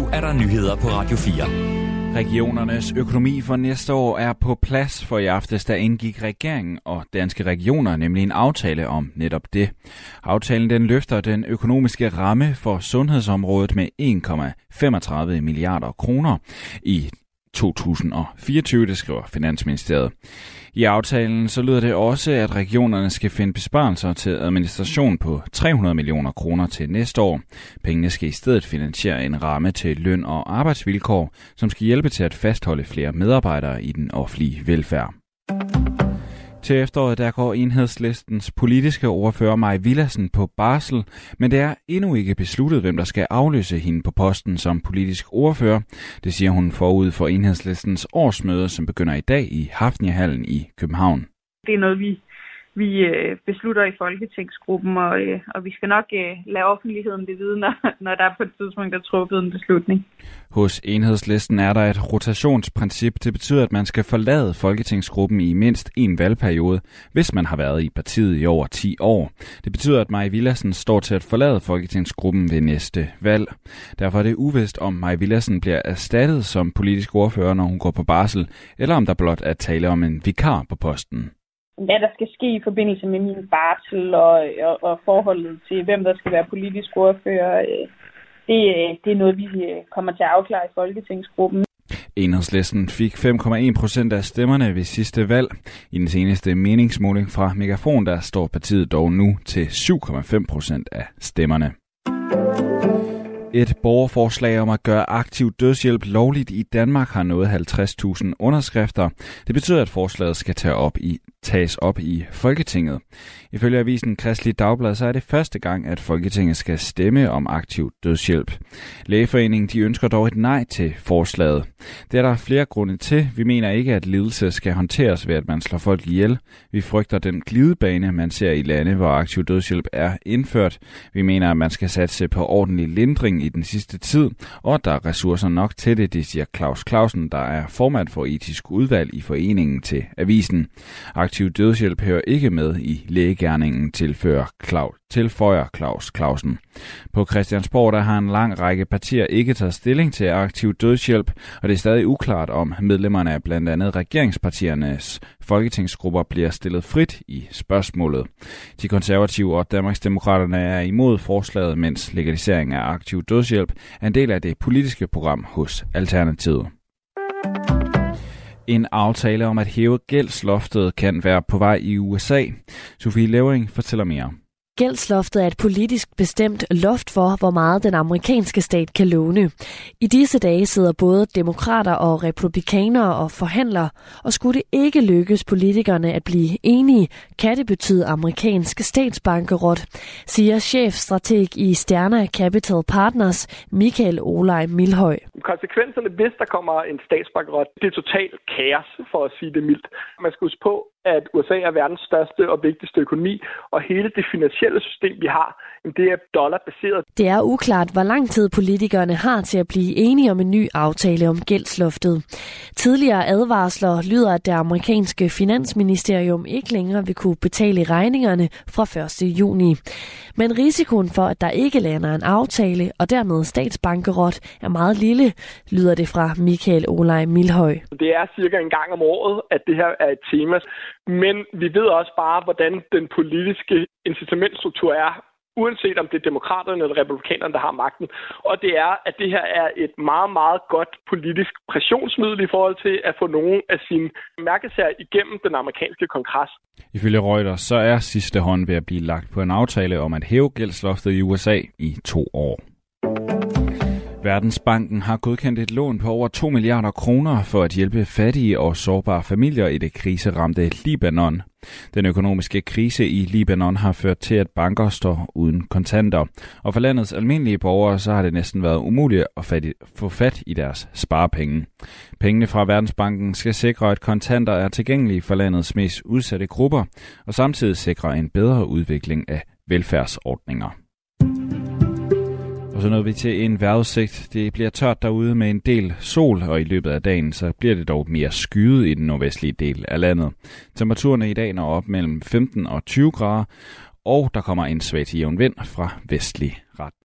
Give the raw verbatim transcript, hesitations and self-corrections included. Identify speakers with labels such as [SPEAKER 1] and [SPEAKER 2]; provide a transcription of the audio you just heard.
[SPEAKER 1] er der nyheder på Radio fire.
[SPEAKER 2] Regionernes økonomi for næste år er på plads, for i aftes der indgik regeringen og Danske Regioner nemlig en aftale om netop det. Aftalen den løfter den økonomiske ramme for sundhedsområdet med en komma femogtredive milliarder kroner i to tusind fireogtyve, det skriver Finansministeriet. I aftalen så lyder det også, at regionerne skal finde besparelser til administration på tre hundrede millioner kroner til næste år. Pengene skal i stedet finansiere en ramme til løn- og arbejdsvilkår, som skal hjælpe til at fastholde flere medarbejdere i den offentlige velfærd. Til efteråret der går Enhedslistens politiske ordfører Mai Villadsen på barsel, men det er endnu ikke besluttet, hvem der skal afløse hende på posten som politisk ordfører. Det siger hun forud for Enhedslistens årsmøde, som begynder i dag i Hafnia-hallen i København.
[SPEAKER 3] Det er noget, vi, vi beslutter i Folketingsgruppen, og, og vi skal nok lade offentligheden det vide, når, når der på et tidspunkt er truffet en beslutning.
[SPEAKER 2] Hos Enhedslisten er der et rotationsprincip. Det betyder, at man skal forlade Folketingsgruppen i mindst en valgperiode, hvis man har været i partiet i over ti år. Det betyder, at Mai Villadsen står til at forlade Folketingsgruppen ved næste valg. Derfor er det uvist, om Mai Villadsen bliver erstattet som politisk ordfører, når hun går på barsel, eller om der blot er tale om en vikar på posten.
[SPEAKER 3] Hvad der skal ske i forbindelse med min barsel og, og, og forholdet til, hvem der skal være politisk ordfører, det, det er noget, vi kommer til at afklare i Folketingsgruppen.
[SPEAKER 2] Enhedslisten fik fem komma en procent af stemmerne ved sidste valg. I den seneste meningsmåling fra Megafon, der står partiet dog nu til syv komma fem procent af stemmerne. Et borgerforslag om at gøre aktiv dødshjælp lovligt i Danmark har nået halvtreds tusind underskrifter. Det betyder, at forslaget skal tage op i, tages op i Folketinget. Ifølge avisen Kristeligt Dagblad så er det første gang, at Folketinget skal stemme om aktiv dødshjælp. Lægeforeningen de ønsker dog et nej til forslaget. Det er der flere grunde til. Vi mener ikke, at lidelse skal håndteres ved, at man slår folk ihjel. Vi frygter den glidebane, man ser i lande, hvor aktiv dødshjælp er indført. Vi mener, at man skal satse på ordentlig lindring i den sidste tid, og at der er ressourcer nok til det, det siger Claus Clausen, der er formand for etisk udvalg i foreningen til avisen. Aktiv dødshjælp hører ikke med i lægegerningen, tilføjer Claus, tilføjer Claus Clausen. På Christiansborg der har en lang række partier ikke taget stilling til aktiv dødshjælp, og det er stadig uklart, om medlemmerne af blandt andet regeringspartiernes folketingsgrupper bliver stillet frit i spørgsmålet. De konservative og Danmarksdemokraterne er imod forslaget, mens legalisering af aktiv dødshjælp er en del af det politiske program hos Alternativet. En aftale om at hæve gældsloftet kan være på vej i U S A. Sofie Levering fortæller mere.
[SPEAKER 4] Gældsloftet er et politisk bestemt loft for, hvor meget den amerikanske stat kan låne. I disse dage sidder både demokrater og republikanere og forhandler, og skulle det ikke lykkes politikerne at blive enige, kan det betyde amerikansk statsbankerot, siger chefstrateg i Sterna Capital Partners, Michael Olaj Milhøj.
[SPEAKER 5] Konsekvenserne, hvis der kommer en statsbankerot, det er totalt kaos, for at sige det mildt. Man skal huske på, at U S A er verdens største og vigtigste økonomi, og hele det finansielle system, vi har, det er dollarbaseret.
[SPEAKER 4] Det er uklart, hvor lang tid politikerne har til at blive enige om en ny aftale om gældsloftet. Tidligere advarsler lyder, at det amerikanske finansministerium ikke længere vil kunne betale regningerne fra første juni. Men risikoen for, at der ikke lander en aftale, og dermed statsbankerot, er meget lille, lyder det fra Michael Olaj Milhøj.
[SPEAKER 5] Det er cirka en gang om året, at det her er et tema. Men vi ved også bare, hvordan den politiske incitamentstruktur er, uanset om det er demokraterne eller republikanerne, der har magten. Og det er, at det her er et meget, meget godt politisk pressionsmiddel i forhold til at få nogle af sine mærkesager igennem den amerikanske kongres.
[SPEAKER 2] Ifølge Reuters så er sidste hånd ved at blive lagt på en aftale om at hæve gældsloftet i U S A i to år. Verdensbanken har godkendt et lån på over to milliarder kroner for at hjælpe fattige og sårbare familier i det kriseramte Libanon. Den økonomiske krise i Libanon har ført til, at banker står uden kontanter, og for landets almindelige borgere så har det næsten været umuligt at få fat i deres sparepenge. Pengene fra Verdensbanken skal sikre, at kontanter er tilgængelige for landets mest udsatte grupper, og samtidig sikre en bedre udvikling af velfærdsordninger. Og så nåede vi til en vejrudsigt. Det bliver tørt derude med en del sol, og i løbet af dagen så bliver det dog mere skyet i den nordvestlige del af landet. Temperaturerne i dag når op mellem femten og tyve grader, og der kommer en svag til jævn vind fra vestlig ret.